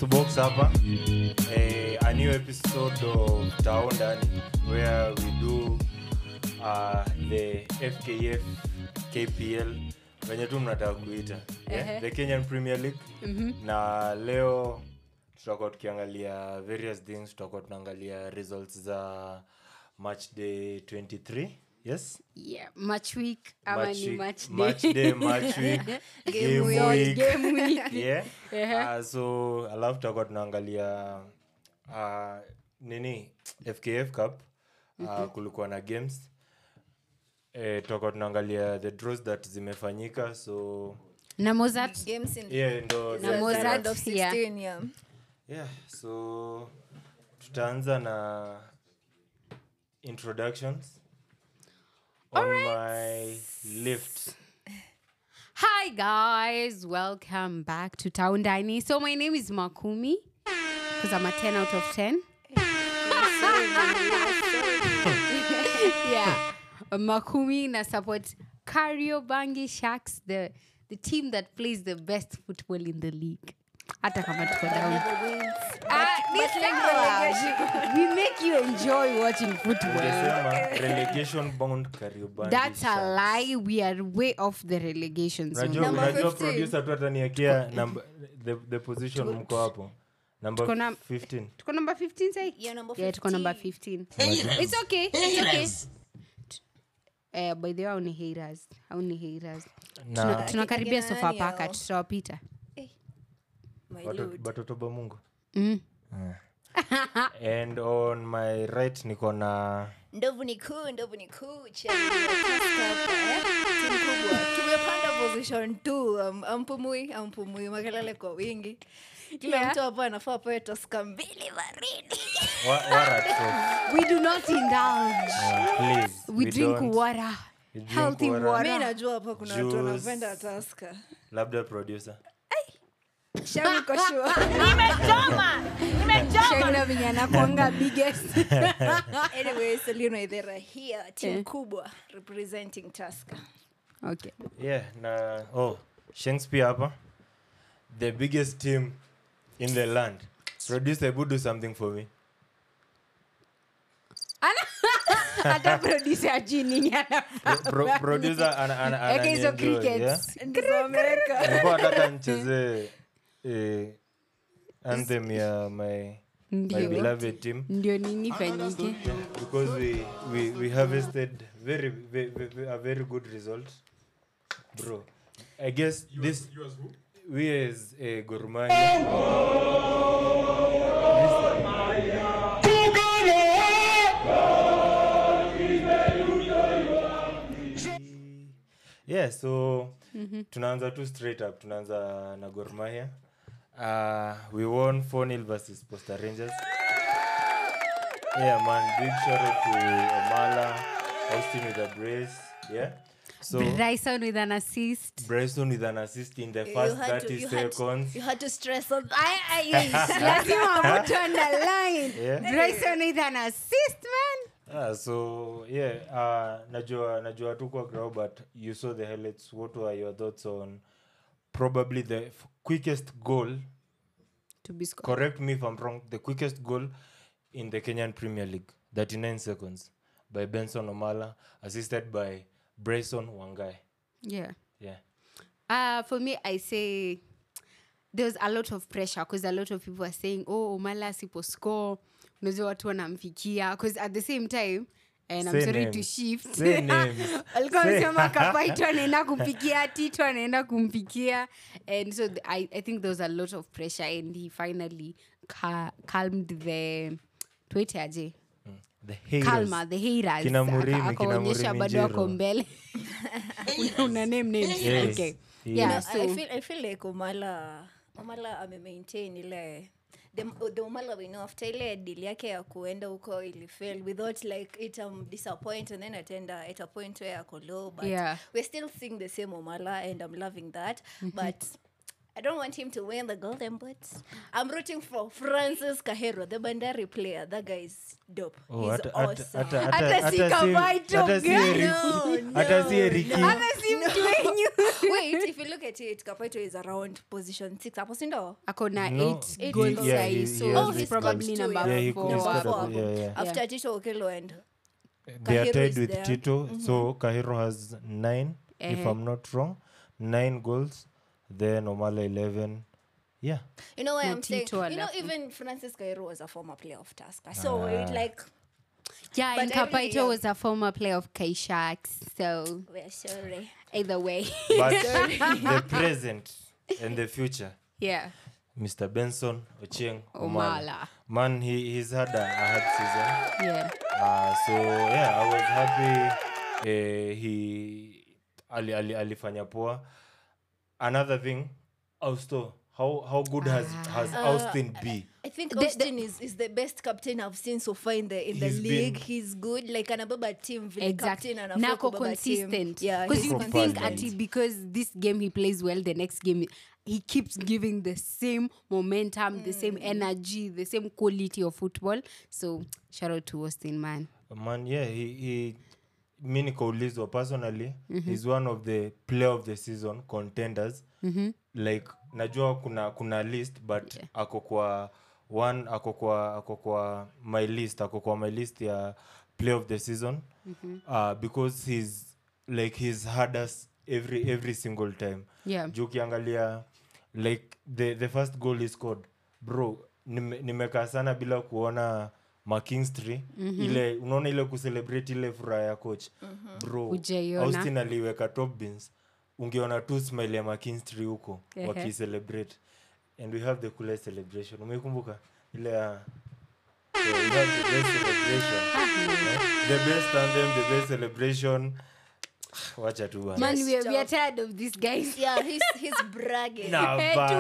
to Box hapa. A new episode of Town Ndani where we do the FKF KPL wenye tu mnataka kuita. The Kenyan Premier League. Na leo tutakuwa tukiangalia various things, tutakuwa tunaangalia results za match day 23. Yes? Yeah, match week. Match day, match week, game week. Yeah. So alafu tutakuwa tunaangalia FKF Cup. Kulikuwa na games. Tutakuwa tunaangalia the draws that zimefanyika. So na Mozart games in na Mozart of 16 yeah. So tutaanza na introductions. On my left. Hi guys, welcome back to Town Ndani. So my name is Makumi because I'm a 10 out of 10. Yeah, Makumi na support Kariobangi Sharks, the team that plays the best football in the league. Hata kama tuko down. We make you enjoy watching football. Relegation bound Kariobangi. That's a lie. We are way off the relegation zone. Unajua producer tu ataniwekea number the position mko hapo. Number 15. Tuko number 15 say? Yeah, number 15. Yeah, tuko number 15. It's okay. By the way, only haters. Tunakaribia Sofapaka, tutawapita. Batotoba Mungu. And on my right niko na Ndovu ni kuu timu kubwa. Tumepanda position 2. Ampumui makelele kwa wingi. Kila mtu hapa anafaa pawe Tusker mbili baridi. We do not indulge. Please. We drink water. Healthy water. Mimi najua hapa kuna watu wanapenda Tusker. Labda producer. Shauri kwa sure. Nimechoma. Shangna vijana kuanga biggest. Anyway, Selino Idera here, team kubwa representing Tusker. Okay. Yeah, Shakespeare hapa. The biggest team in the land. Producer, would do something for me. Ata producer ajini Producer ana okay, so crickets. Ndio America. Nilikuwa nataka nicheze anthem ya my beloved team. Ndio nini fanyike? Because we harvested a very good result. Bro, I guess this we as Gor Mahia. Yeah, so tunaanza tu straight up. Tunaanza na Gor Mahia. We won 4-0 versus Posta Rangers. Yeah, man, big shout out to Omala, Austin with a brace. Yeah. So Bryson with an assist in the first 30 seconds. You had to stress on lazima mtu underline. Yeah. Bryson with an assist, man. So yeah, najua tu kwa crowd, but you saw the highlights. What were your thoughts on probably the quickest goal To be scored. Correct me if I'm wrong. The quickest goal in the Kenyan Premier League, 39 seconds, by Benson Omala, assisted by Bryson Wangai. Yeah. Yeah. For me, I say there's a lot of pressure because a lot of people are saying, oh, Omala sipo score. Unajua watu wanamfikia. Because at the same time, and I'm sorry to shift. Say names. Alikuwa amesema Kapaito anaenda kumpikia, Tito anaenda kumpikia. And so I think there was a lot of pressure and he finally calmed the tuiteaje? The haters. Kalma, the haters. Kina Murimi akaonyesha bado wako mbele. Una names. Yes. Okay. Yes. Yeah, so I feel like Omala ame-maintain ile the Omala we know after ile deal yake ya kuenda huko ili fail without like it disappoint and then at a point where ako low, but we're still seeing the same Omala and I'm loving that. But I don't want him to win the Golden Boot. I'm rooting for Francis Kahero, the Bandari player. That guy is dope. He's awesome. Hata si Kapaito. Hata si Eriki. No. Wait, if you look at it, Kapaito is around position 6. Hapo si ndo? akona No, 8 goals yeah, sahi, he so has he's eight probably goals. number Yeah, he 4 scored Four. yeah. After Tito Okello and They are Kahiro tied is with there. Tito. So Kahiro has 9, if I'm not wrong. 9 goals. Then Omala 11. Yeah. you know why No, I'm saying, Tito you know, alafu. even Francis Cairo was a former player of Tusker. So it like Yeah, But and every Kapaito year- was a former player of K-Sharks, so we're sorry. either way. But the present and the future, Yeah. Mr. Benson Ochieng Omala. Omala. Man, he's had a hard season. Yeah. So yeah, I was happy he alifanya poa. Another thing, Austo, how good has Austin been? I think Austin is the best captain I've seen so far in the He's league. been- He's good. Like anababa team, vile Exactly. captain Nako anafaa kubeba team. consistent. Yeah, Because he's you consistent. think ati because this game he plays well, the next game he keeps giving the same momentum, the same energy, the same quality of football. So shout out to Austin, man. Man, yeah, he mi nikaulizwa personally, he's one of the player of the season contenders. Like najua kuna list but ako kwa one, ako kwa my list ya player of the season. Because he's had us every single time. Yeah. Juu ukiangalia like the first goal he scored, bro, nimekaa sana bila kuona McKinstry ile unaona ile kucelebrate ile furaha ya coach. Bro, Hujaiona. Austin aliweka top bins, ungeona tu smile ya McKinstry huko wakicelebrate, and we have the coolest celebration. Umekumbuka ile ya we have the best celebration. The best anthem, the best celebration. Wacha tu bana. Man, we are tired of these guys. Yeah, he's bragging. Na Eh, bado.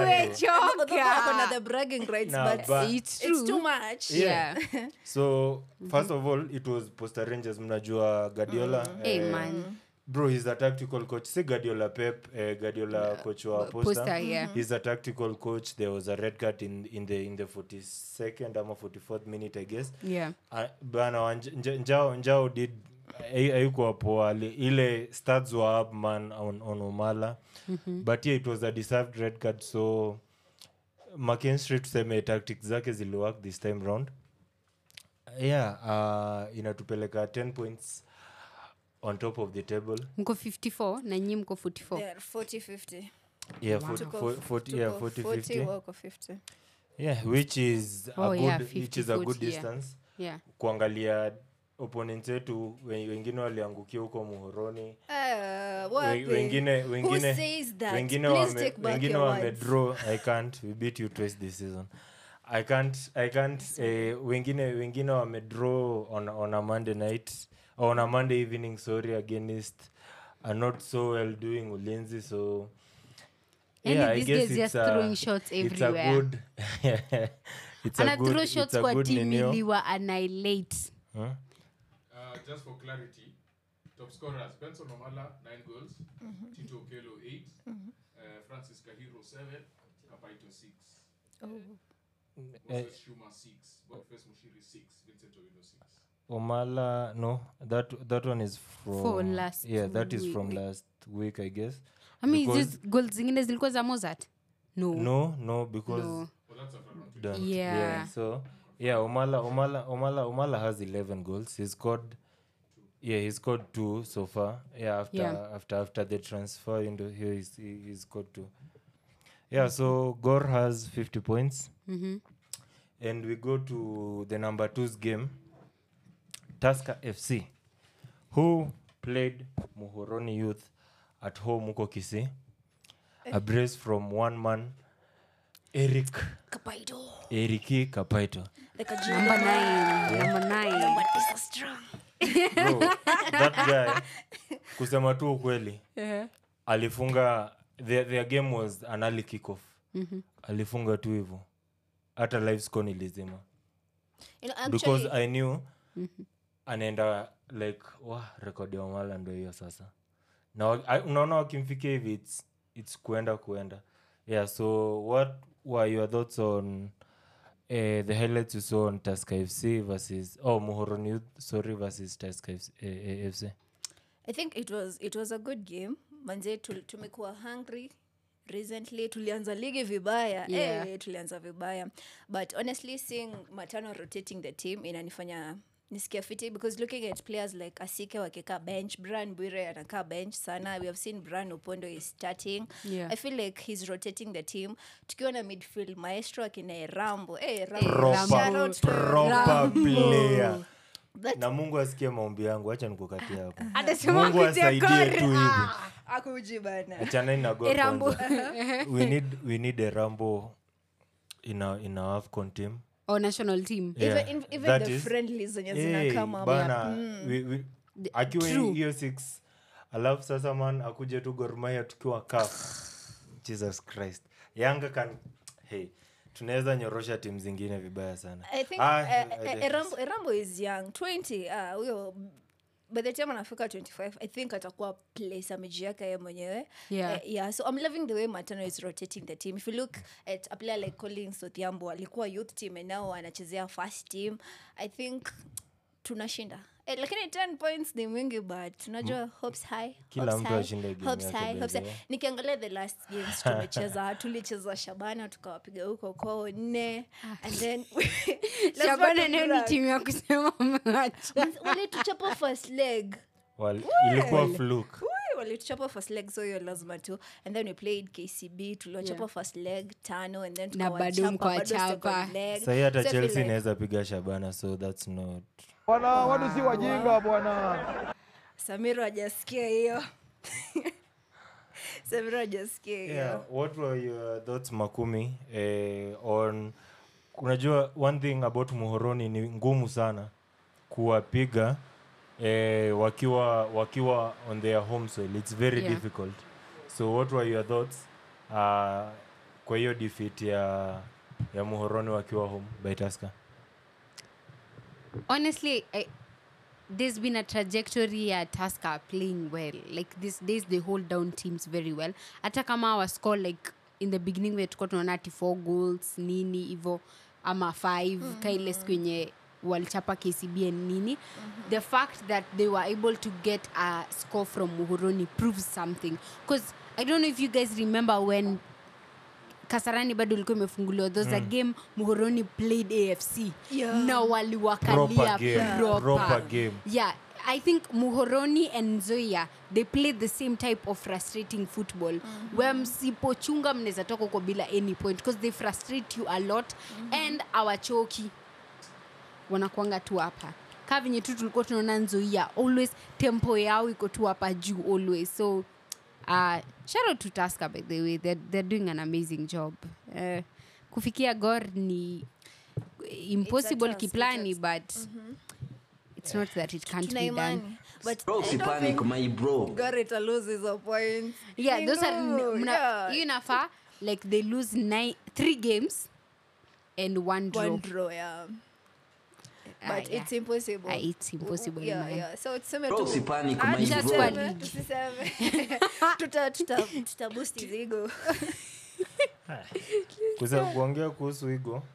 Ako the tumechoka. bragging rights, Nah, but but- It's it's true. too much. Yeah. So first of all, it was Posta Rangers, mnajua Guardiola. Hey, man. Bro, he's a tactical coach. Say Guardiola Pep, Guardiola coach wa Posta. Posta, yeah. He's a tactical coach. There was a red card in the 42nd or 44th minute, I guess. Yeah. Bana Njao did haikuwa poa. Ile stats were up, man, on Omala. But yeah, it was a deserved red card. So McKinstry tuseme tactics zake ziliwork this time round. Yeah, inatupeleka 10 points on top of the table. Mko 54 na nyi mko 44. Yeah, 40-50. Yeah, Wow. 40-50. wako 50. Yeah, which is Oh, a yeah, good 50, which is a good 40, yeah. distance. Yeah. Kuangalia opponents wetu wengine waliangukia huko Muhoroni. Wapi? Wengine Who says that? wengine Please take back wengine your words. wamedraw. I can't. We beat you twice this season. I can't wengine wamedraw on a Monday night or on a Monday evening, sorry, against a not so well doing Ulinzi. So Any I these guess days it's just throwing shots it's a everywhere. good it's a Ana good throw shots it's a kwa good team ninio. iliwa annihilate. Huh? Just for clarity, top scorers Benson Omala 9 goals, Tito Okello 8, Francis Kahiro 7, Kapaito 6, Moses Shuma 6, Boniface Mushiri 6, Vincent Owino 6. Omala, no, that one is from For last that is from week. last week, I guess. I mean, Because- these goals zingine zilikuwa za Mozart? No. No, because No. Well, that's after round 2. done. Yeah. So yeah, Omala has 11 goals. He scored 2 so far. Yeah, after the transfer into here, he scored 2. Yeah, so Gor has 50 points. And we go to the number 2's game, Tusker FC, who played Muhoroni Youth at home huko Kisii. A brace from one man, Eriki Kapaito. Like a Number 9. Number 9. but it's a strong. Bro, that guy, kusema tu ukweli, alifunga, their game was an early kickoff. Alifunga tu hivyo. Hata live score nilizima. You know, Because actually, I knew anaenda like record ya Omala ndio hiyo sasa. Na unaona wakimfikia hivi it's kuenda. Yeah, so what were your thoughts on the highlights you saw on Tusker FC versus Muhoroni Youth, versus Tusker FC? I think it was a good game, manze tumekuwa hungry recently, tulianza ligi vibaya. Tulianza vibaya, but honestly seeing Matano rotating the team inanifanya nisikia fiti, because looking at players like Asike wakika bench, Bran Bwire anakaa bench sana, we have seen Bran Opondo is starting. I feel like he's rotating the team. Tukiwa na midfield maestro akina Rambo, proper player. Na Mungu asikie maombi yangu, acha nikukatia hapo. Mungu asaidie tu hivi. Akuji bana. Achana na God kwanza. We need a Rambo in our AFCON team. Or national team. Yeah, even the friendlies zenye zinakama bana. Akiwa hiyo 6 alafu sasa man akuje tu Gor Mahia tukiwa CAF. Jesus Christ. Yanga can tunaweza nyorosha timu zingine vibaya sana. I think Rambo is young, 20. Huyo by the time anafika 25, I think atakuwa place ameji yake yeye mwenyewe. So I'm loving the way Matano is rotating the team. If you look at a player like Collins Odhiambo, alikuwa youth team and now anachezea first team. I think tunashinda. Lakini 10 points ni mingi, but tunajua hopes high. Kila mtu ashinde game yake. Nikiangalia the last games tulicheza Shabana tukawapiga huko kwao 4 and then Shabana ni timu ya kusema mwacha. Walituchapa first leg. Ilikuwa fluke. Walituchapa first leg, so hiyo lazima tu, and then we played KCB, tulichapa first leg 5 and then tukawachapa leg. Sasa hata Chelsea inaweza piga Shabana, so that's not. Bwana watu si wajinga bwana. Samiro hajasikia hiyo. What were your thoughts Makumi on, unajua one thing about Muhoroni ni ngumu sana kuwapiga wakiwa on their home soil. It's very difficult. So what were your thoughts kwa hiyo defeat ya Muhoroni wakiwa home by Tusker? Honestly, there's been a trajectory at Tusker playing well. Like these days they hold down teams very well. Hata kama our score like in the beginning we tuko tunaona 4 goals nini hivyo ama 5 kaile kwenye walichapa KCB nini. The fact that they were able to get a score from Muhoroni proves something, because I don't know if you guys remember when Kasarani bado ilikuwa imefunguliwa, there was a game Muhoroni played AFC na waliwakalia proper game. I think Muhoroni and Nzoia, they played the same type of frustrating football where msipochunga mnaweza toka kwa bila any point, because they frustrate you a lot and awachoki wanakuanga tu hapa kavinye tu tulikuwa tunaona Nzoia always tempo yao iko tu hapa juu always. So shout out to Tusker, by the way, they're doing an amazing job. Kufikia Gor ni impossible kiplani, but it's not that it can't be done. But I don't think my bro Gor it loses a point. Those are you nafa like they lose 3 games and 1 draw. But it's impossible. It's impossible. So it's similar to just one tuta boost his ego. Kuongea kuhusu ego,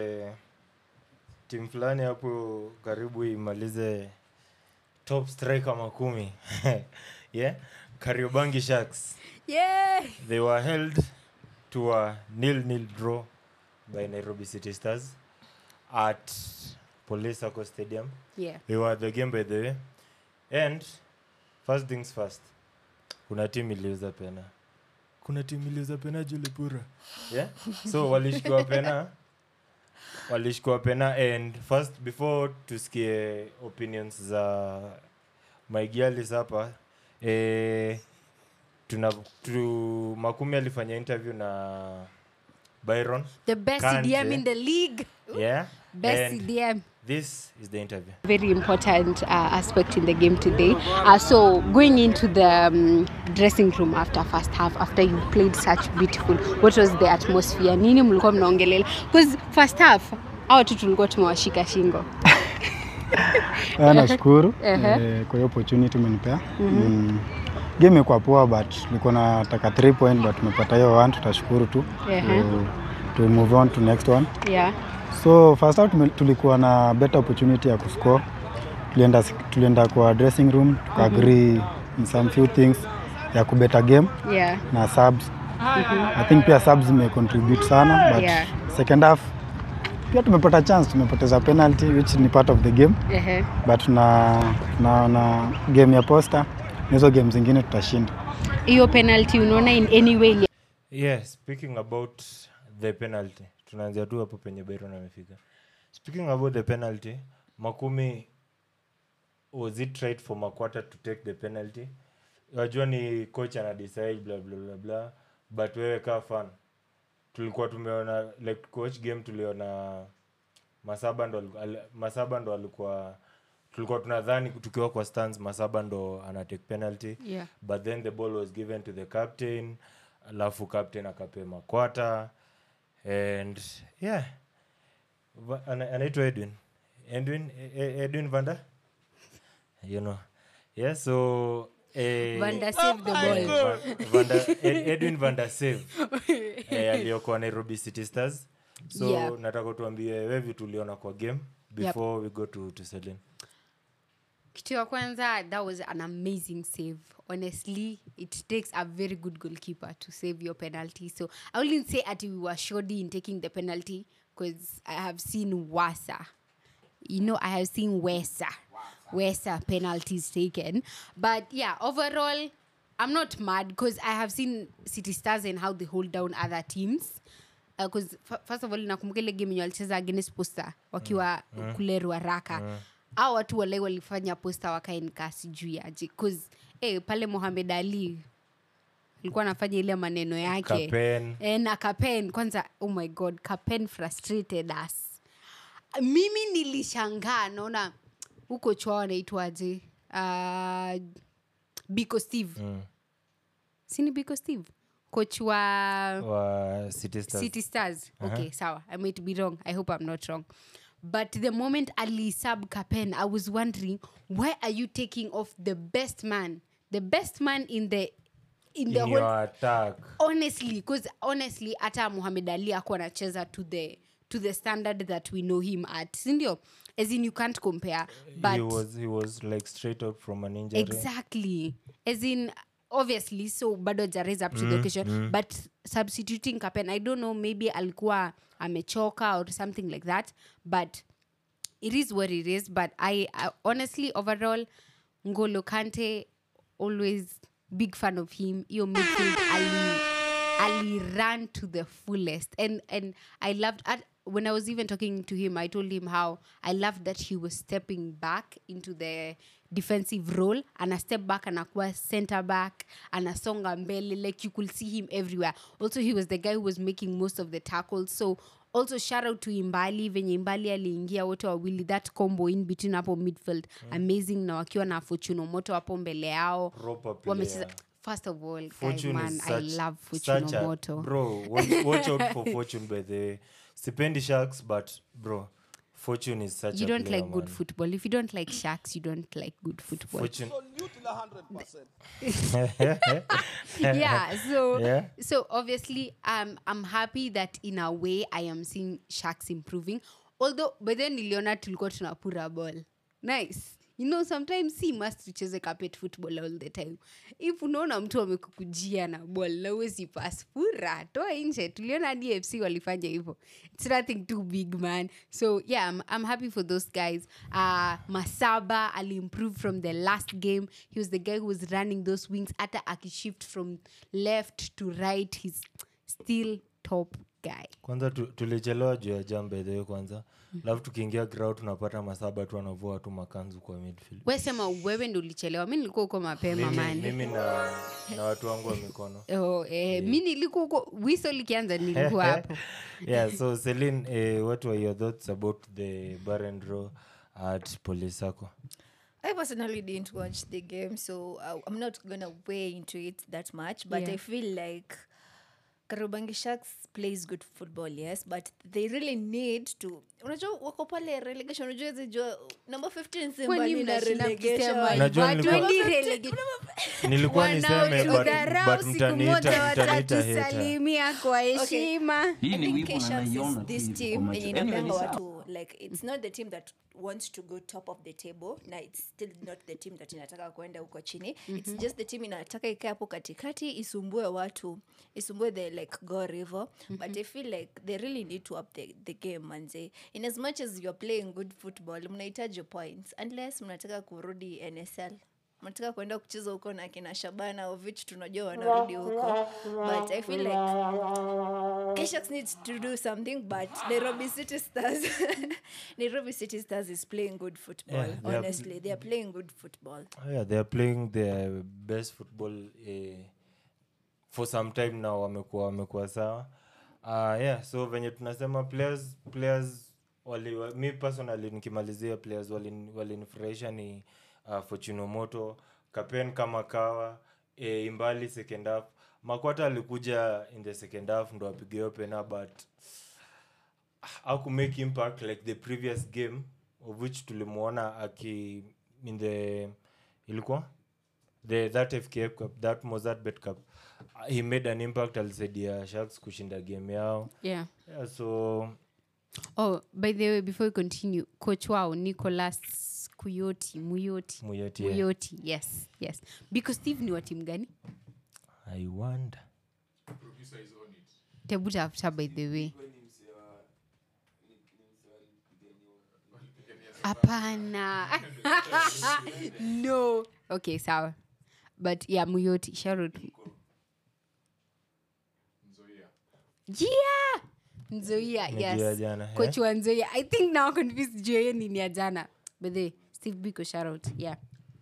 timu fulani hapo karibu imalize top striker makumi. Kariobangi Sharks. They were held to a 0-0 draw by Nairobi City Stars at Police Sacco Stadium. They were at the game, by the way. And first things first, kuna timu iliuza pena Julipura. So walishikwa pena and first, before tusikie opinions za my girls hapa, Makumi alifanya interview na Byron, the best CDM in the league. Best CDM. This is the interview. Very important aspect in the game today. So going into the dressing room after first half, after you played such beautiful, what was the atmosphere? Nini mlikuwa mnaongelea? Because first half, hao tu tulikuwa tumewashika shingo. Nashukuru kwa hiyo opportunity umenipea. Game kwa poa, but nilikuwa nataka 3 point, but tumepata hiyo 1, tutashukuru tu. To move on to next one. So first out tulikuwa na better opportunity ya kuscore. Tulienda kwa dressing room, tuka agree in some few things ya kubeta game Yeah. na subs. I think pia subs zimecontribute sana but second half pia tumepata chance, tumepoteza penalty which ni part of the game. But na game ya Posta hizo game zingine tutashinda. Hiyo penalty unaona in any way? Yeah, speaking about the penalty. Tunaanzia tu hapo penye Byron amefika. Speaking about the penalty, Makumi, was it right for Makwata to take the penalty? Wajua ni coach ana decide blah blah blah blah, but wewe kama fan tulikuwa tumeona like coach game tuliona Masaba ndo alikuwa tulikuwa tunadhani tukiwa kwa stands Masaba ndo ana take penalty. But then the ball was given to the captain, alafu captain akape Makwata and yeah anaitwa Edwin Vanda, you know. Yeah, so Vanda save the ball. Edwin Vanda save aliyokuwa Nairobi City Stars. So nataka tuambie wewe vitu uliona kwa game before we go to Celine. Kitu ya kwanza, that was an amazing save. Honestly, it takes a very good goalkeeper to save your penalty. So I wouldn't say that we were shoddy in taking the penalty because I have seen Wasa. You know, I have seen Wesa penalties taken. But yeah, overall, I'm not mad because I have seen City Stars and how they hold down other teams. Because first of all, nakumbuka ile game walicheza against Posta wakiwa kule Ruaraka. Hao watu wale walifanya Posta wakaenka sijui aje because pale Mohamed Ali alikuwa anafanya ile maneno yake. Na Kapen kwanza, oh my god, Kapen frustrated us. Mimi nilishangaa naona huko chwao anaitwaje? Biko Steve. Sini Biko Steve? Coach wa City Stars. Okay, sawa. I might be wrong. I hope I'm not wrong. But the moment Ali sub Kapen, I was wondering, why are you taking off the best man? The best man in whole your attack. Honestly, ata Muhammad Ali hakuwa anacheza to the standard that we know him at. Sindio? As in, you can't compare. But he was like straight out from an injury. Exactly. As in, obviously, so bado raise up to the occasion. But substituting Kapen, I don't know, maybe alikuwa amechoka or something like that. But it is what it is. But I honestly, overall, N'Golo Kante, always big fan of him. Your midfield, Ali ran to the fullest. And I loved, when I was even talking to him, I told him how I loved that he was stepping back into the defensive role, and a step back and a center back and a songa mbele, like you could see him everywhere. Also, he was the guy who was making most of the tackles. So also shout out to Imbali, venye Imbali aliingia wote wawili, that combo in between hapo midfield amazing, na wakiwa na Fortune Moto hapo mbele yao. First of all, Fortune, guys, man, I love Fortune Moto. Bro, watch out for Fortune by the Sipendi Sharks, but bro, Fortune is such you a don't player, like good football. If you don't like Sharks, you don't like good football. Fortune. Yeah, so obviously I'm happy that in a way I am seeing Sharks improving. Although by then niliona tulikuwa tunapura ball. Nice. You know, sometimes see must tucheze carpet football all the time. If unaona mtu amekukujia na ball, na uwezi pass pura, toa nje. Tuliona DFC walifanya hivyo. It's nothing too big, man. So yeah, I'm happy for those guys. Masaba ali improve from the last game. He was the guy who was running those wings. Ata akishift from left to right. He's still top guy. Kwanza tulichelewa juu ya jambe hiyo kwanza. Alafu tukiingia ground tunapata Masaba tu anavua tu makanzu kwa midfield. Wewe sema wewe ndio ulichelewa. Mimi nilikuwa huko mapema man. Mimi na watu wangu wa mikono. Mimi nilikuwa huko whistle likianza nilikuwa hapo. Yeah, so Celine, what were your thoughts about the Barren draw at Polisako? I personally didn't watch the game, so I'm not going to weigh into it that much, but I feel like Kariobangi Sharks plays good football, yes, but they really need to. Unajua wako pale relegation, unajua number 15 Simba ni relegation. Unajua nilikuwa niseme but mtaniita watatusalimia kwa heshima. I think Kesha is this team yenye inapanga watu like it's not the team that wants to go top of the table na it's still not the team that inataka kwenda huko chini. It's just the team inataka ikae hapo katikati isumbue watu, isumbue the like Gor River. But I feel like they really need to up the game manze. In as much as you're playing good football mnahitaji points unless mnataka kurudi NSL. Mnataka kwenda kucheza huko na kina Shabana au which tunajua wanarudi huko. But I feel like Keshax needs to do something, but Nairobi City Stars is playing good football. Yeah, honestly, they are playing good football. Yeah, they are playing their best football for some time now. Wamekuwa sawa. Yeah, so venye tunasema players me personally nikimalizia players walinifurahisha ni Fortuno Moto, Kapen kama kawa, Imbali second half. Makwata alikuja in the second half ndo apige open up, but haku make impact like the previous game of which tulimuona aki in the ilikuwa that FKF Cup, that Mozart Bet Cup. He made an impact. Alisaidia Sharks kushinda game yao. Yeah, so by the way, before we continue, coach wao Nicholas Muyoti. Yes. Because Steve ni wa team gani? I wonder. Producer is on it. Tebuta after by the way. Apana. No. Okay, sawa. But yeah, Muyoti, Sharod. Nzoia, yes. Coach wa Nzoia. I think now confused Joye ni ya jana. But they Steve Biko shout, yeah.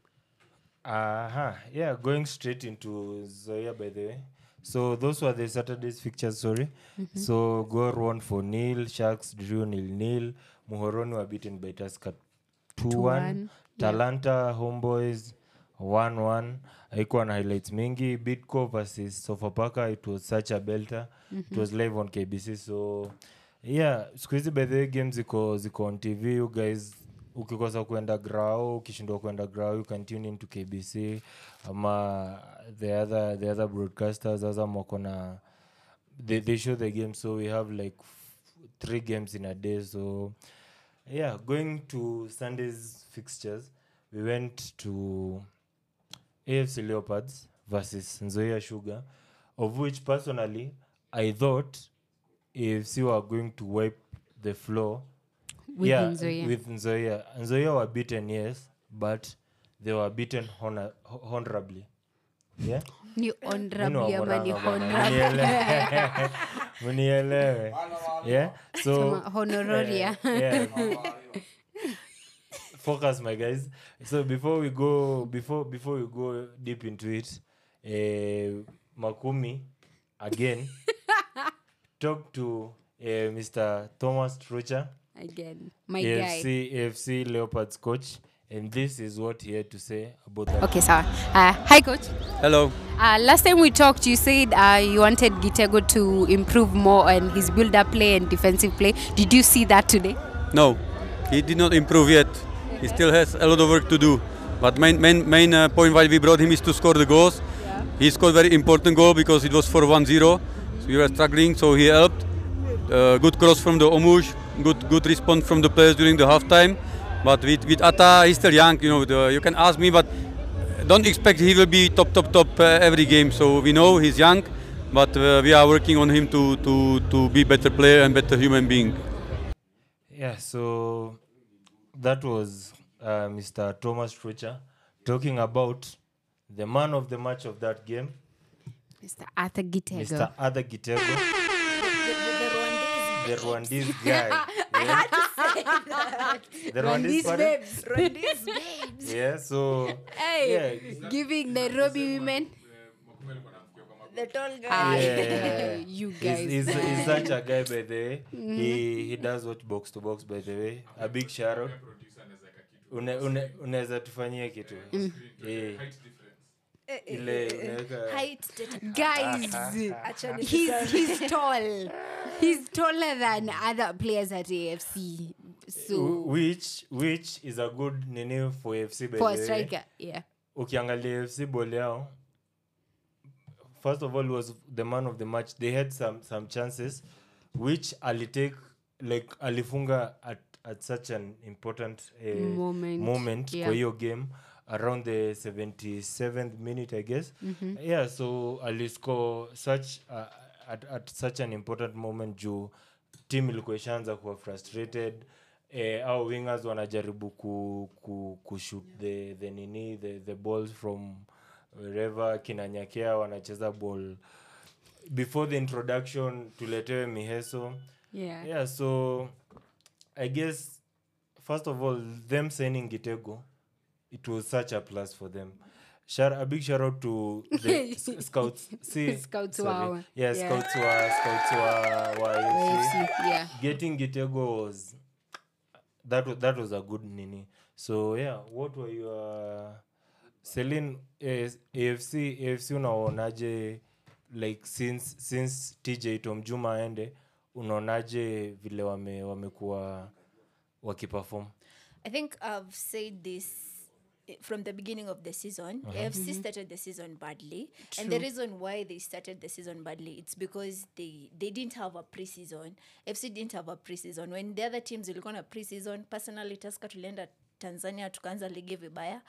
Yeah, going straight into Zoya by the way. So those were the Saturday's fixtures, sorry. So Gor won 4-0, Sharks drew 0-0, Muhoroni were beaten by Tusker 2-1, Talanta Homeboys 1-1. Haikuwa na highlights mingi. Bidco versus Sofapaka, it was such a belter. It was live on KBC. So yeah, squeezy by the way, games ziko on TV. You guys ukikosa kwenda grao, ukishindwa kwenda grao, you can tune into KBC ama the other broadcasters as mokona they show the game. So we have like 3 games in a day. So yeah, going to Sunday's fixtures, we went to AFC Leopards versus Nzoia Sugar, of which personally I thought AFC were going to wipe the floor with Nzoia. Nzoia were beaten, yes, but they were beaten honorably. Yeah? Ni honorably ama ni honorably. Munielewe. Yeah? So honoraria. Yeah. Focus, my guys. So before we go deep into it, Makumi again talk to Mr. Thomas Trocha again, my AFC Leopards coach, and this is what he had to say about that. Okay, sir. Hi, coach. Hello. Last time we talked, you said you wanted Gitego to improve more on his build-up play and defensive play. Did you see that today? No, he did not improve yet. He still has a lot of work to do. But main point why we brought him is to score the goals. Yeah. He scored very important goal because it was for 1-0. So we were struggling, so he helped. Good cross from the Omush. Good response from the players during the halftime. But with Atta, he's still young. You know, you can ask me, but don't expect he will be top every game. So we know he's young, but we are working on him to be better player and better human being. Yeah. So that was Mr. Thomas Trocha talking about the man of the match of that game, Mr. Arthur Gitego. The Rwandese guy. I had to say that. The Rwandese babes. Yeah, so giving Nairobi women. The tall guy. Yeah. You guys. He's such a guy, by the way. He does watch box to box, by the way. A big shout out. Unaweza tufanyie kitu. Guys, he's tall. He's taller than other players at AFC. So which is a good name for AFC, by for the way. striker, yeah. ukiangalia FC ball yao, first of all was the man of the match. They had some chances which alitake, like alifunga at such an important moment Yeah. kwa hiyo game around the 77th minute I guess. Yeah, so aliscore such at such an important moment juu team ilikuwa ishaanza kuwa frustrated. Our wingers wanajaribu kushoot the balls from wherever. Kinanyakea wanacheza ball before the introduction tuletewe Miheso. Yeah, so I guess first of all them signing Gitego, it was such a plus for them. A big shout out to the scouts. Scouts sorry. wow. Yeah, scouts wa AFC. Yeah. Getting Gitego was that was a good nini. So yeah, what were your Celine, AFC unaonaje, like since TJ Tom Juma aende, unaonaje vile wamekuwa wakiperform? I think I've said this from the beginning of the season. AFC started the season badly. And the reason why they started the season badly, it's because they didn't have a preseason. AFC didn't have a preseason. When the other teams will go on a preseason, personally, Tusker tulienda Tanzania tukaanza ligi vibaya.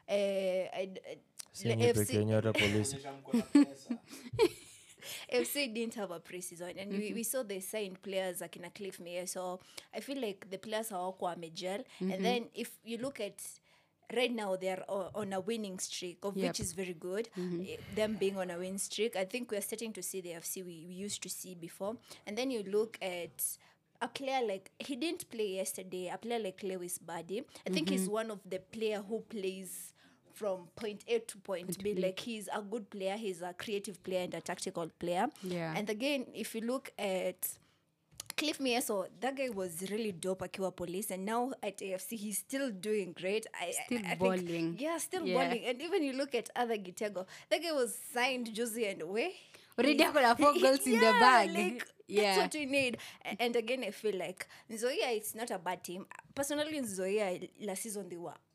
FC didn't have a preseason, and we saw they signed players like in a Cliff Meyer. So I feel like the players are all amejel. And then if you look at right now, they're on a winning streak, of which is very good. Them being on a win streak, I think we're starting to see the FC we used to see before. And then you look at a player like, he didn't play yesterday, a player like Lewis Buddy. I think he's one of the player who plays from point A to point B. Like, he's a good player, he's a creative player and a tactical player. Yeah. And again, if you look at Cliff Mieso, that guy was really dope akiwa Police, and now at AFC he's still doing great. I balling. Think, yeah, still balling. And even you look at other Gitego, that guy was signed Josie and Way. Already got 4 goals in the bag. Like, that's what we need. And again, I feel like Nzoia, it's not a bad team. Personally, Nzoia last season they were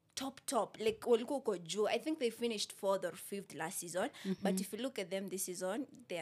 top. Like walikuwa uko juu. I think they finished 4th or 5th last season. But if you look at them this season, they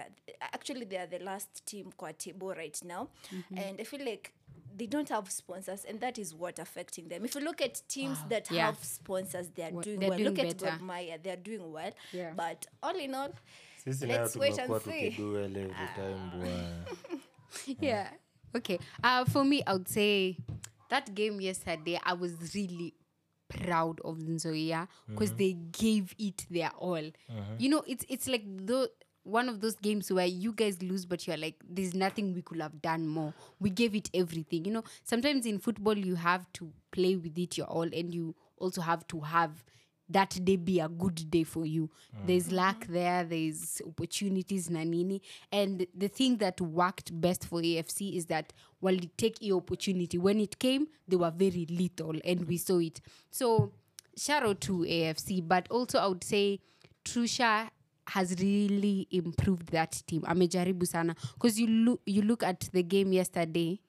are the last team kwa table right now. And I feel like they don't have sponsors, and that is what affecting them. If you look at teams that have sponsors, they are doing well. Look at Gor Mahia, they are doing well. Yeah. But all in all, Sisi let's nayo wait and tumekuwa see. tukidu every time bwana. Yeah. Okay. For me, I would say that game yesterday, I was really proud of Nzoia because they gave it their all. You know, it's like one of those games where you guys lose, but you're like, there's nothing we could have done more. We gave it everything. You know, sometimes in football, you have to play with it your all, and you also have to have that day be a good day for you. There's luck there, there's opportunities nanini. And the thing that worked best for AFC is that while they take the opportunity, when it came, they were very lethal, and we saw it. So shout out to AFC, but also I would say Trusha has really improved that team. Amejaribu sana. Because you look at the game yesterday,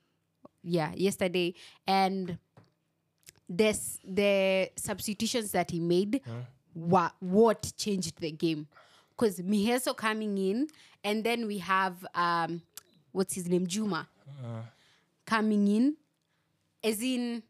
and the substitutions that he made were what changed the game. Because Miheso coming in, and then we have what's his name, Juma, coming in, as in,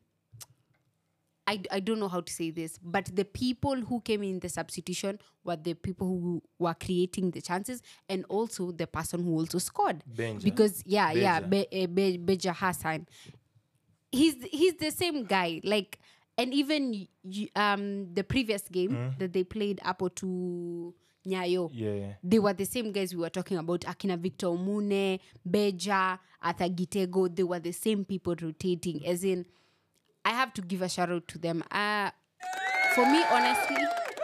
I don't know how to say this, but the people who came in the substitution were the people who were creating the chances, and also the person who also scored. Benja. Because Beja Hassan. He's the same guy, like, and even the previous game that they played Apo to Nyayo, they were the same guys we were talking about. Akina Victor Omune, Beja, Arthur Gitego, they were the same people rotating. As in, I have to give a shout out to them. For me, honestly,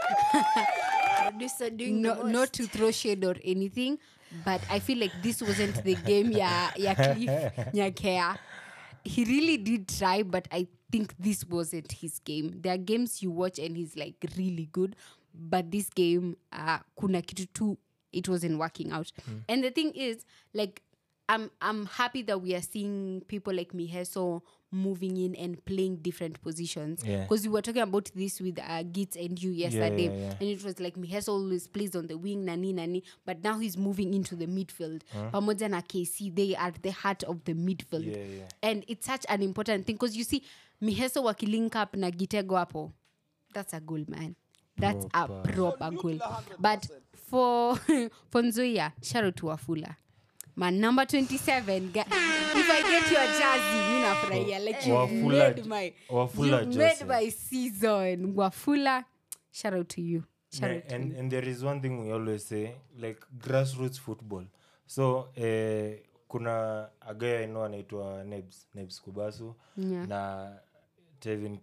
not to throw shade or anything, but I feel like this wasn't the game. Cliff Nyakea. He really did try, but I think this wasn't his game. There are games you watch and he's like really good, but this game, kuna kitu tu, it wasn't working out. And the thing is, like, I'm happy that we are seeing people like Miheso, moving in and playing different positions. Yeah. Because we were talking about this with Gitz and you yesterday, yeah. and it was like Miheso always plays on the wing, nani, but now he's moving into the midfield. Pamoja na KC, they are the heart of the midfield. Yeah. And it's such an important thing because you see, Miheso wakilink up na Gitego hapo. That's a goal, man. That's a proper goal. But for Nzoia, shout out to Wafula. Man, number 27. If I get your jersey, mi nafurahia. Like Wafula you made my season. Wafula, shout out to you. Shout out to you. And there is one thing we always say, like grassroots football. So kuna a guy I know anaitwa Nebs Kubasu na Tevin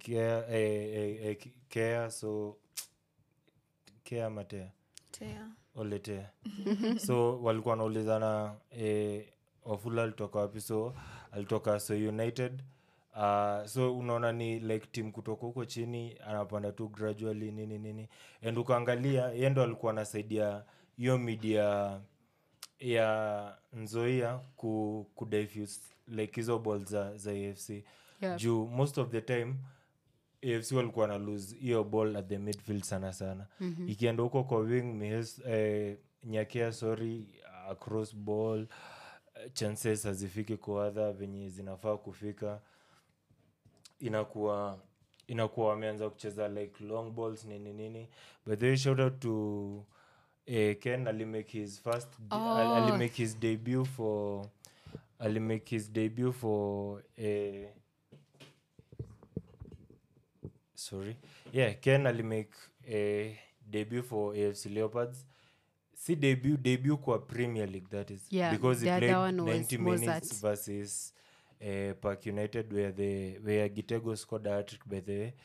Care so Care Matea. Oletea. So walikuwa wanaulizana Wafula alitoka wapi, so alitoka So United. So unaona ni like team kutoka huko chini anapanda tu gradually nini and ukaangalia yeye ndo alikuwa anasaidia hiyo media ya Nzoia ku diffuse like hizo balls za AFC. Juu most of the time AFC walikuwa na lose hiyo ball at the midfield sana. Ikienda huko kwa wing Nyakea across ball chances hazifiki kwa other venye zinafaa kufika, inakuwa wameanza kucheza like long balls nini. But they shout out to Ken alimake his first alimake his debut for Ken alimake a debut for AFC Leopards. See debut kwa Premier League, that is. Because he played 90 minutes versus Park United where Gitego scored a hat-trick by the way.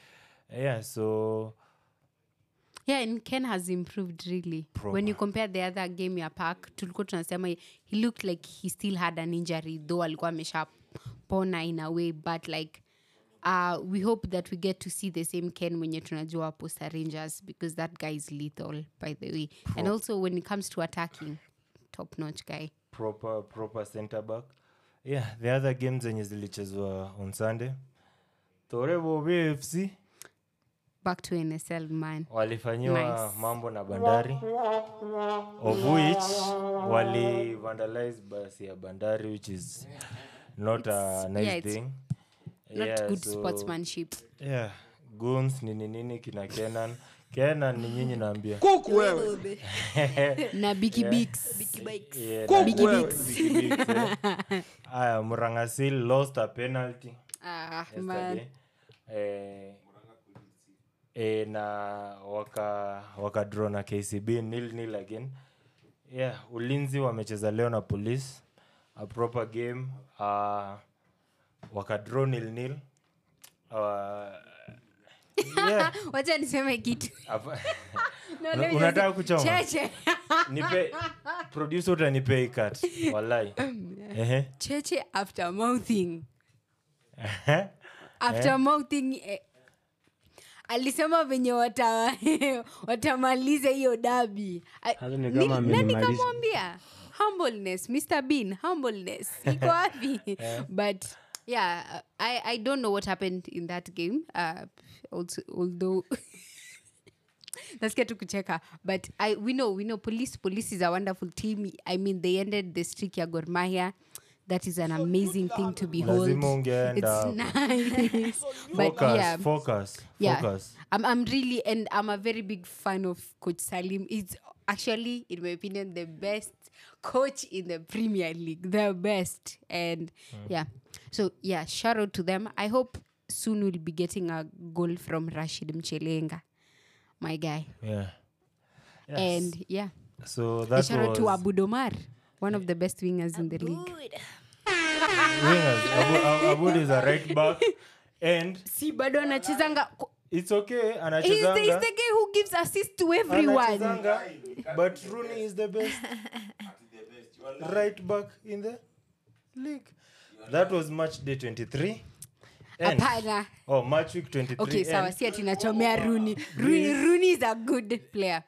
And Ken has improved really. When you compare the other game ya Park, tulikuwa tunasema he looked like he still had an injury, though alikuwa ameshapona in a way, but like we hope that we get to see the same Ken mwenye tunajua hapo Rangers, because that guy is lethal, by the way. And also when it comes to attacking, top notch guy. Proper center back. The other games zenye zilichezwa on Sunday, Torevo BFC back to NSL, man. Walifanyiwa mambo na Bandari, of which wali vandalize basi ya Bandari, which is not a nice thing. Not good sportsmanship. Goons nini kina Kenan ni nyinyi naambia. Kuku wewe. Na Biki Bix. Biki Bix. Murangasil lost a penalty. Man. Na waka draw na KCB 0-0 again. Ulinzi wamecheza leo na Police, a proper game. Waka draw 0-0. Wacha niseme kitu. Unataka kuchoma? Cheche. Nipe producer utanipe cut. Wallahi. Cheche after mouthing. After mouthing alisema venye watamaliza hiyo dabi. Nani kamwambia? Humbleness, Mr. Bean, humbleness. Iko wapi? But I don't know what happened in that game. Although nasikia tu kucheka, but we know police is a wonderful team. I mean, they ended the streak ya Gor Mahia. That is an amazing thing to behold. It's nice. But focus. I'm really, and I'm a very big fan of Coach Salim. It's actually, in my opinion, the best coach in the Premier League. The best. And so shout out to them. I hope soon we'll be getting a goal from Rashid Mchelenga, my guy. And so that shout out to Abudomar, one of the best wingers in the league. Abud is a right back, and si bado anachezanga. It's okay, anachezanga. He's the guy who gives assists to everyone. But Rooney is the best right back in the league. That was match day 23. Apana. Match week 23. Okay, sawa, si ati nachomea Rooney. Rooney is a good player.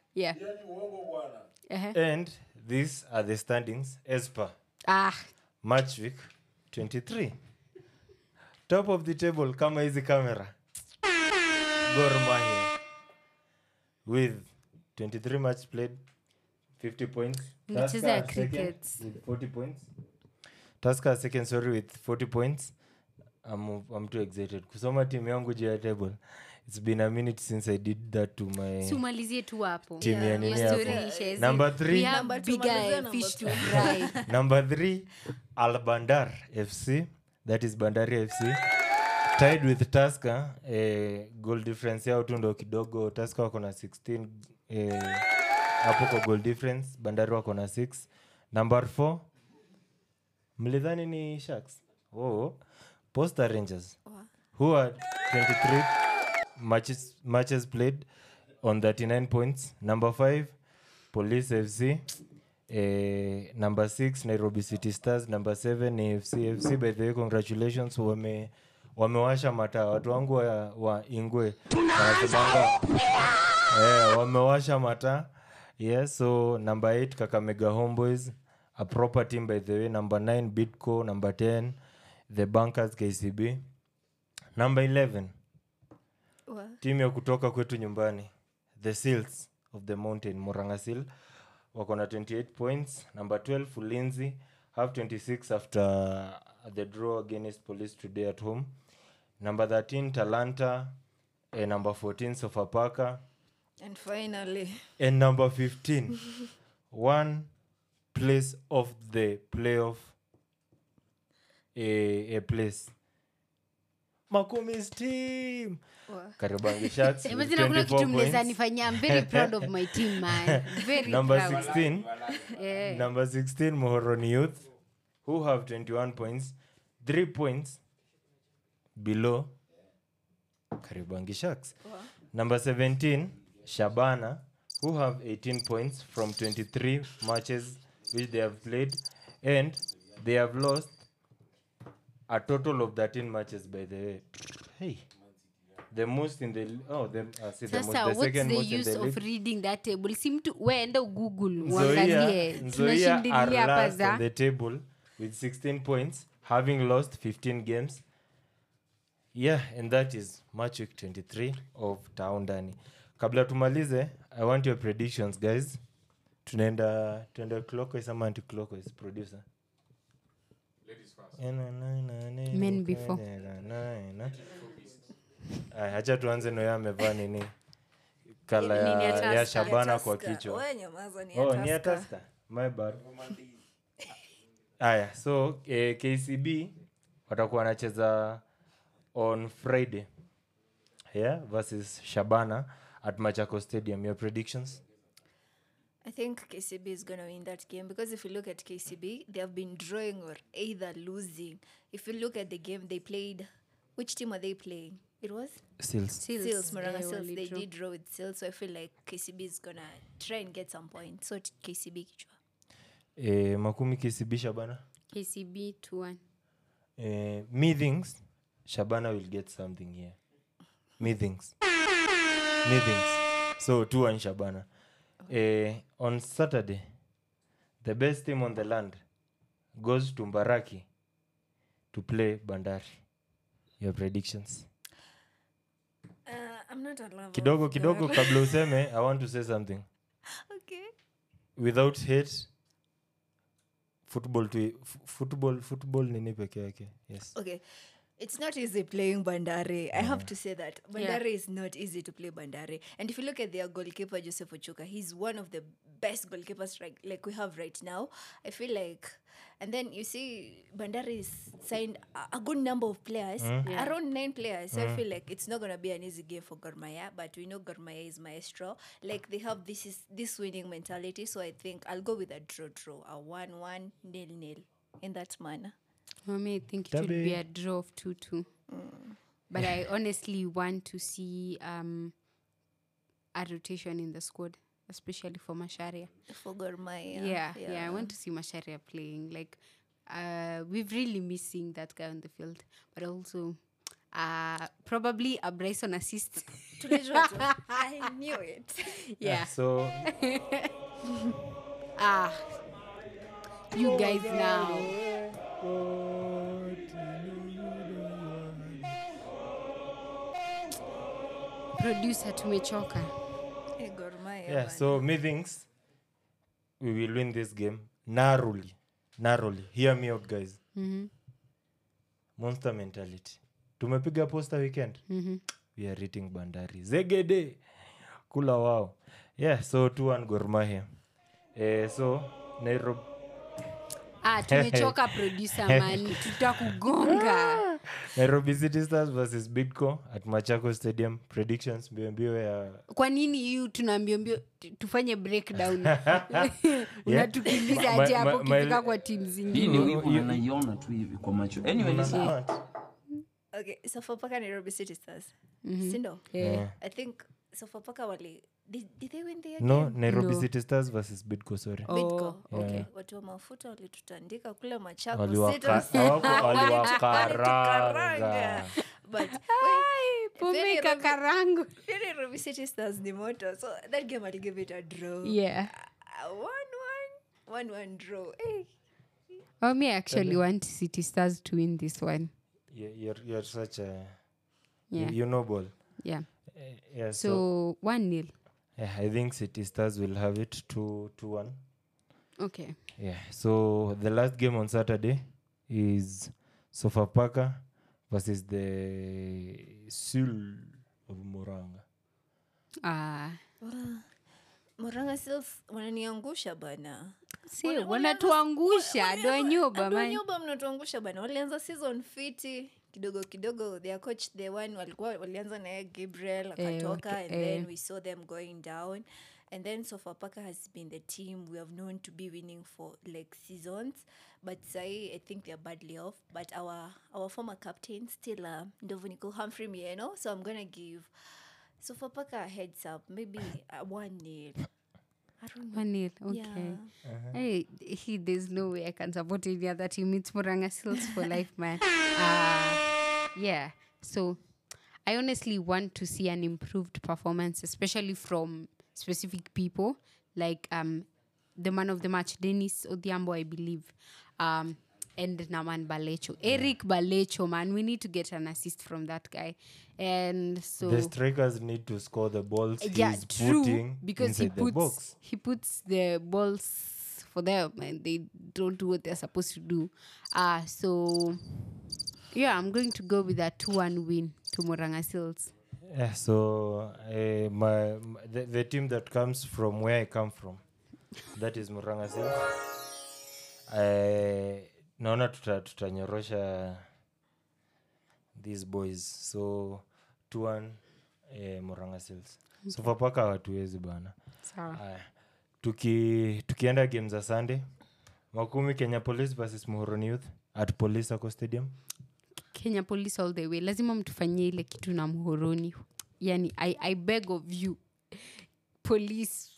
And these are the standings as per match week 23. top of the table kama hizi camera. Gor Mahia with 23 match played, 50 points. Mchezo ya Tusker second cricket. with 40 points. Tusker second, sorry, with 40 points. I'm too excited kusoma team yangu juu ya table. It's been a minute since I did that to my Sumalizie tu hapo. team ya nini Hiyo hapo. story ishaeze. Number 3. We have Number two, bigger malizia number fish to two. fry. Number 3, Al Bandar FC. That is Bandari FC. Tied with Tusker. Goal difference yao tu ndo kidogo. Tusker wako na 16. Hapo kwa goal difference. Bandari wako na 6. Number 4. Mlidhani ni Sharks? Oh. Posta Rangers. Who are 23 matches played on 39 points. Number 5, Police FC. Number 6, Nairobi City Stars. Number 7, AFC. FC, by the way, congratulations. Wamewasha mataa. Watu wangu wa Ingwe. Wanasemanga, wamewasha mataa. Yes, so number 8, Kakamega Homeboys. A proper team, by the way. Number 9, Bidco. Number 10, The Bankers KCB. Number 11, team ya kutoka kwetu nyumbani, The Seals of the Mountain, Murang'a Seal, wako na 28 points. Number 12, Ulinzi have 26 after the draw against Police today at home. Number 13, Talanta. Number 14, Sofapaka. And finally, And number 15, one place of the playoff, a place. Makumi's team. Kariobangi Sharks with Imagine hakuna 24 kitu mnaweza points. nifanyia. I'm very proud of my team, man. Very Number proud. 16, Yeah. number 16, Mohoroni Youth, who have 21 points, 3 points below Kariobangi Sharks. Number 17, Shabana, who have 18 points from 23 matches which they have played, and they have lost a total of 13 matches, by the way. Hey, the most in the Sasa, what's second the most in use the of league. reading that table? Simtu weenda Google Nzoia uangalie. are Tunashindilia hapa last on za. the table with 16 points, having lost 15 games. Yeah, and that is match week 23 of Town Ndani. Kabla tumalize, I want your predictions, guys. Tunaenda clockwise ama anti-clockwise, producer? Ladies first. Men before. Acha tuanze Noya amevaa nini? Kala Nini ya ya Tusker? Shabana kwa Tusker. kichwa. Wewe nyamaza, ni Oh, ni ya Tusker. Tusker. My bad. Aya, so KCB watakuwa wanacheza on Friday. Yeah, versus Shabana at Machako Stadium. Your predictions? I think KCB is going to win that game because if you look at KCB, they have been drawing or either losing. If you look at the game they played, which team are they playing? It was Seals. Seals, Murang'a Yeah, Seals. only They draw. did draw with Seals, so I feel like KCB is going to try and get some points. So KCB kichwa. Makumi KCB Shabana. KCB 2-1. Methinks Shabana will get something here. Methinks. So 2-1 Shabana. On Saturday, the best team on the land goes to Mbaraki to play Bandari. Your predictions? I'm not a lover. Kidogo of kidogo girl. kabla useme, I want to say something. Okay. Without hate, football nini peke yake. Yes. Okay. It's not easy playing Bandari. I have to say that. Bandari is not easy to play Bandari. And if you look at their goalkeeper, Joseph Ochuka, he's one of the best goalkeepers like we have right now. I feel like... And then you see Bandari signed a good number of players, around 9 players. So I feel like it's not going to be an easy game for Gor Mahia, but we know Gor Mahia is maestro. Like they have this winning mentality. So I think I'll go with a draw, a 1-1, 0-0 in that manner. For me, I think it will be a draw of 2-2. But I honestly want to see a rotation in the squad, especially for Macharia. For Gor Mahia. Yeah, I want to see Macharia playing. Like, we've really missed seeing that guy on the field. But also, probably a Bryson assist. I knew it. Yeah. So You guys now. producer tumechoka. Gor Mahia Yeah, bana. so me thinks we will win this game narrowly. Hear me out, guys. Monster mentality. Tumepiga poster weekend. We are rating Bandari. Zegede. Kula wao. Yeah, so 2-1 Gor Mahia. So Nairobi. Tumechoka producer man. Tutakugonga. Nairobi City Stars versus Bidco at Machako Stadium. Predictions mbio ya Kwa nini you tunaambia tufanye breakdown? Unatukimbiza aje hapo kifika kwa timu zingine? Hii ndio unaiona tu hivi kwa macho. Anyway, listen. Okay, Sofapaka Nairobi City Stars. Sindo? Yeah. I think Sofapaka did they win the No, game? Nairobi City Stars versus Bidco, sorry. Bidco. Okay. Yeah. Watu wa mafuta walitutandika kule Machako. Waliwakaranga. But Pumika karangu. Nairobi City Stars ni moto. So that game I'll give it a draw. Yeah. 1-1 draw. Hey. Me actually want City Stars to win this one. Yeah, you're such a Yeah. you know ball. Yeah. Yeah, So 1-0. yeah, I think City Stars will have it 2-1. Okay. Yeah. So the last game on Saturday is Sofapaka versus the Sul of Muranga. Muranga Seals wananiangusha bana. Si wanatuangusha doa nyoba man. Nyoba mnatuangusha bana. Walianza season fiti kidogo their coach the one walianza na Gabriel akatoka and then we saw them going down and then Sofapaka has been the team we have known to be winning for like seasons but I think they're badly off but our former captain still Ndovuniko Humphrey Mieno so I'm gonna give Sofapaka a heads up maybe 1-0. I don't know. 1-0, okay. Hey, there's no way I can support any other team. It's Muranga Seals for life, man. Yeah. So, I honestly want to see an improved performance, especially from specific people, like the man of the match, Dennis Odhiambo, I believe, and Naman Balecho. Eric Balecho, man, we need to get an assist from that guy. And so the strikers need to score the balls he's true, putting because inside the box. He puts the balls for them and they don't do what they're supposed to do. So yeah, I'm going to go with a 2-1 win to Muranga Seals. Yeah, so the team that comes from where I come from, that is Muranga Seals. Naona tutanyorosha these boys. So 2-1 Muranga Seals. Sofapaka hatuwezi bana. Sawa. Tukienda game za Sunday, Makumi Kenya Police versus Muhoroni Youth at Police Sacco Stadium. Kenya Police all the way. Lazima mtufanyie ile kitu na Muhoroni. Yani I beg of you. Police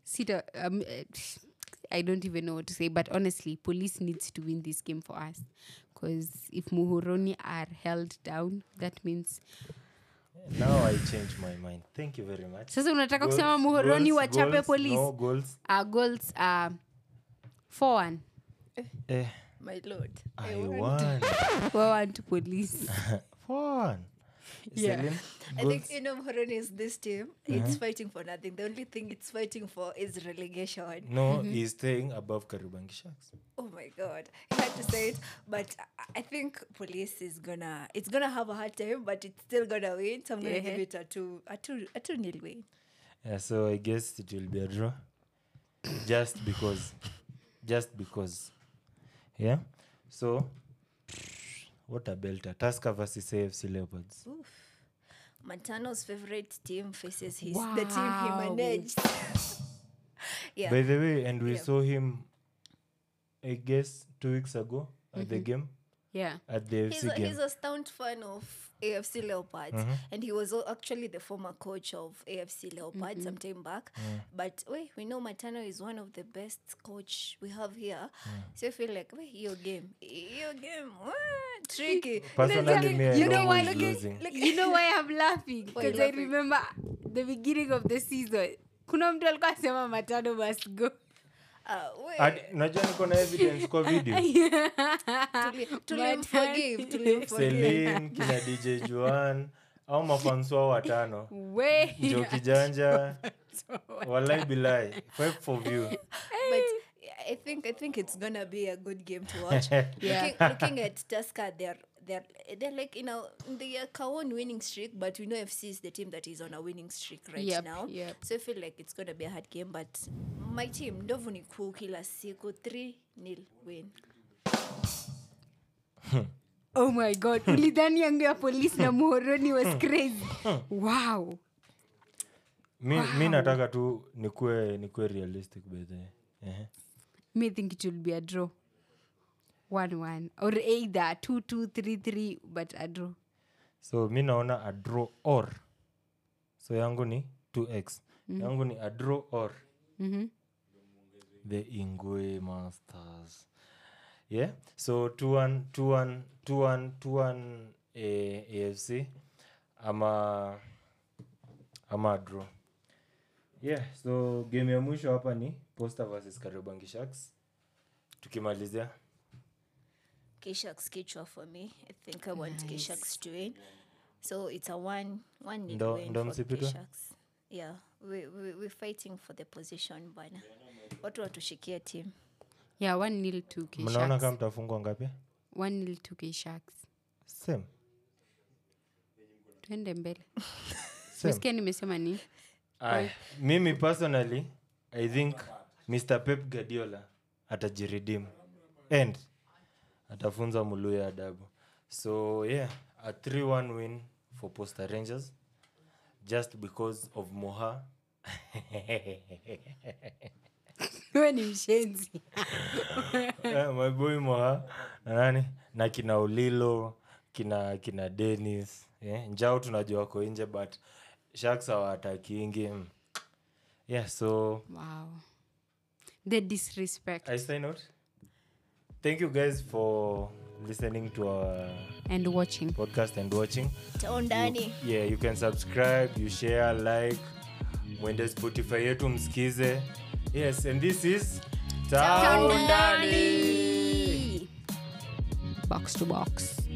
I don't even know what to say, but honestly, police needs to win this game for us. Because if Muhoroni are held down, that means... Now I change my mind. Thank you very much. Sasa unataka kusema Muhoroni wachape police? No goals. Goals 4-1. My lord. I won. 4-1 to police. 4-1. Yeah. Celine, I goals? think Muhoroni is this team. It's fighting for nothing. The only thing it's fighting for is relegation. No, he's staying above Kariobangi Sharks. Oh my god. I had to say it, but I think police is gonna have a hard time, but it's still gonna win. So I'm gonna give it a 2-0 win. Yeah, so I guess it will be a draw. Just because. Yeah. So what a belter. Tusker versus AFC Leopards. Matano's favorite team faces the team he managed. Yeah. By the way, and we saw him, I guess, 2 weeks ago at the game. Yeah. At the AFC game. He's a staunch fan of AFC Leopards, and he was actually the former coach of AFC Leopards some time back. But we know Matano is one of the best coach we have here. So I feel like, your game, tricky. Personally, me, I You know know who's why? losing. You know why I'm laughing? Why you Because I laughing? remember the beginning of the season. Kuna mtu alikuwa asema Matano must go. Najua niko na evidence kwa video. Tulimforgive. Celine, kina DJ Juan, au mafans wao watano We. ndio kijanja walai bilai 5 for view. But I think it's gonna be a good game to watch. Yeah. Looking at Tusker, they're like they are on winning streak, but we know FC is the team that is on a winning streak right now. Yep. So I feel like it's gonna be a hard game. But my team, Ndovu ni kuu kila siku 3-0 win. Oh my god, ulidhani yangu ya police na Muhoroni was crazy. Wow. Mi nataka tu nikuwe realistic bethe. Me think it will be a draw. 1-1 or either 2-2 3-3 but a draw. So mi naona a draw or. So yangu ni 2x. Yangu ni a draw or. The Ingwe Masters. Yeah. So 2-1 AFC. Ama draw. Yeah, so game ya mwisho hapa ni Posta versus Kariobangi Sharks. Tukimalizia K-Sharks kichwa for me. I think I want K-Sharks to win. So it's a 1-0 win for K-Sharks. Yeah, we're fighting for the position bana. Watu watushikia team. Yeah, 1-0 to K-Sharks. mnaona kama mtafungwa ngapi? 1-0 to K-Sharks. Same. Twende mbele. Same. Msikia nimesema ni? Mimi personally I think Mr. Pep Guardiola atajiredeem and atafunza Muluya adabu. So yeah, a 3-1 win for Posta Rangers just because of Moha. Wewe ni mshenzi. My boy Moha na kina Ulilo kina Dennis njao tunajua wako nje but Sharks hawatakingi. Yeah, so Wow. The disrespect. I sign out. Thank you guys for listening to our And watching. podcast and watching. Taondani. You can subscribe, you share, like, mwende Spotify yetu msikize. Yes, and this is Taondani. Box to box.